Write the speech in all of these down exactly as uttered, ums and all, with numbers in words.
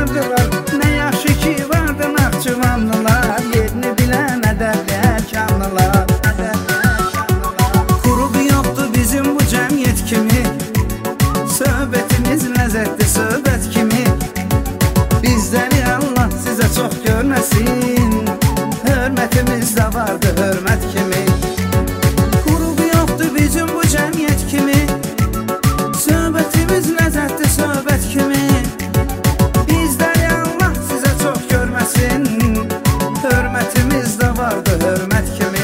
çıxardılar. Nə yaxşı ki vardı Naxçıvanlılar, yerini bilən ədəbli əkanlılar. Qurub yoxdur bizim bu cəmiyyət kimi, söhbətimiz ləzzətli söhbət kimi. Bizləri Allah sizə çox görməsin, hörmətimiz də vardı hörmət kimi. Qurub yoxdur bizim bu cəmiyyət kimi, söhbətimiz ləzzətli söhbət kimi. Bizləri Allah sizə çox görməsin, hörmətimiz də vardı hörmət kimi.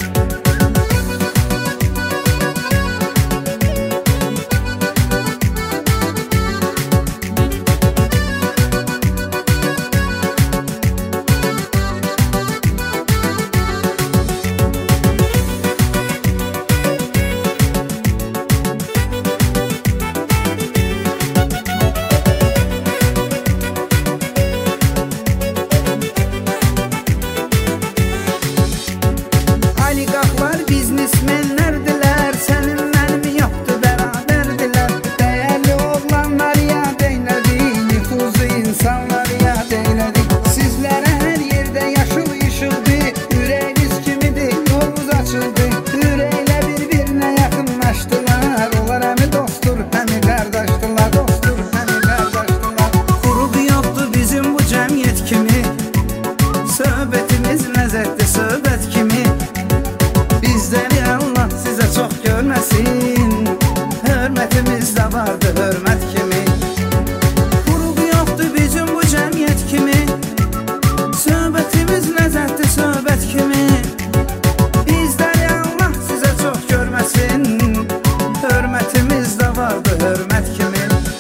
Oliqarxlar biznesmenlərdilər, sənin mənim yoxdur bərabərdirlər. Dəyərli oğlanlar yad eylədik, nüfuzlu insanlar yad eylədik. Sizlərə hər yerdə yaşıl işıldı, ürəyiniz kimidir, yolunuz açıldı. Ürəklə bir-birinə yaxınlaşdılar, onlar həmi dostdur, həmi qardaşdılar. Dostdur, həmi qardaşdılar. Qurub yoxdur bizim bu cəmiyyət kimi, söhbətimiz ləzzətli söhbət kimi. Bizləri Allah sizə çox görməsin, hörmətimiz də vardı hörmət kimi. Qurub yoxdur bizim bu cəmiyyət kimi, söhbətimiz ləzzətli söhbət kimi. Bizləri Allah sizə çox görməsin, hörmətimiz də vardı hörmət kimi.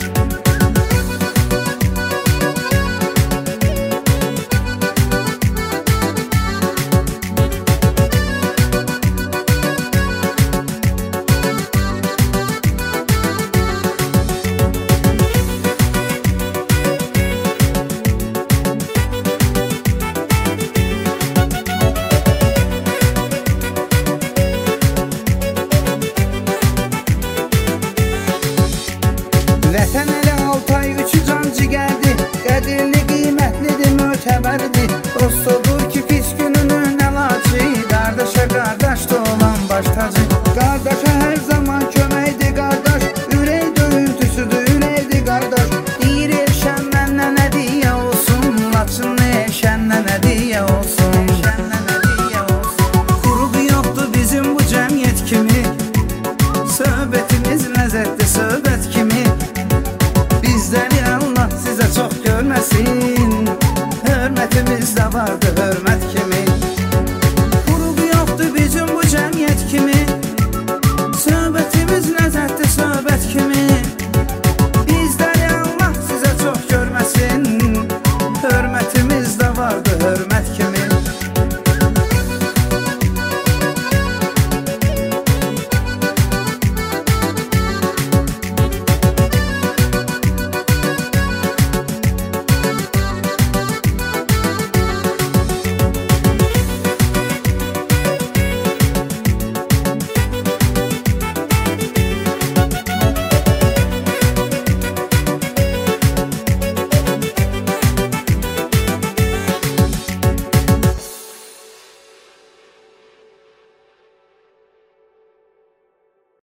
Vətən elə Altay üçü can cigərdir, qədirli, qiymətlidir, mötəbərdir. Dost odur ki, pis gününün əlacı, qardaşa qardaşda olan baş tacı.